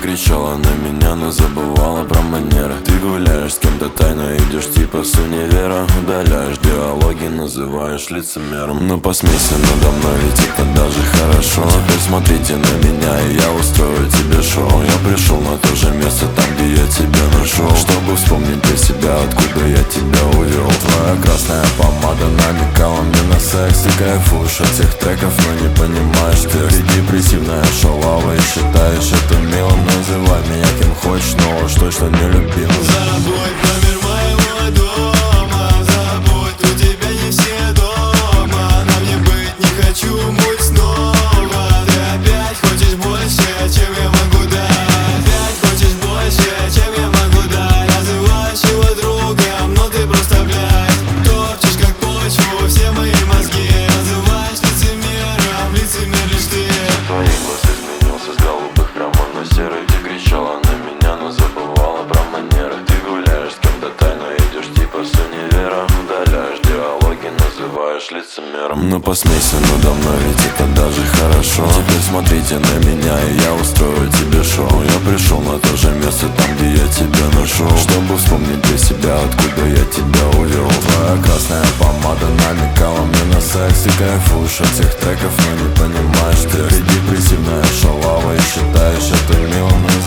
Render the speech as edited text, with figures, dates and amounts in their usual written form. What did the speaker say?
кричала на меня, но забывала про манеры. Ты гуляешь с кем-то тайно, идешь типа с универа. Удаляешь диалоги, называешь лицемером. Ну посмейся надо мной, ведь это даже хорошо. Теперь смотрите на меня, и я устрою тебе шоу. Я пришел на то же место, там где я тебя нашел, чтобы вспомнить для себя, откуда я тебя увел. Твоя красная помада намекала мне на секс. Ты кайфуешь от всех треков, но не понимаешь текст. Ты депрессивная шалава и считаешь это милым. Называй меня кем хочешь, но уж точно не любим. Забудь про мир моего дома, забудь, у тебя не все дома. На мне быть не хочу, будь снова. Ты опять хочешь больше, чем я могу дать. Опять хочешь больше, чем я могу дать. Называешь его другом, но ты просто, блядь, топчешь как почву все мои мозги. Называешь лицемером, лицемер лишь ты. Твои глаза изменился с голубых прямо на серый. Ты кричала на меня, но забывала про манеры. Ты гуляешь с кем-то тайно, идешь типа с универа. Удаляешь диалоги, называешь лицемером. Ну посмейся надо мной, ведь это даже хорошо. Теперь смотрите на меня, и я устрою тебе шоу. Я пришел на то же место, там где я тебя нашел, чтобы вспомнить для себя, откуда я тебя увел. Твоя красная помада намекала мне на секс. Ты кайфуешь от всех треков, но не понимаешь текст. Ты депрессивная шалава и считаешь это милым.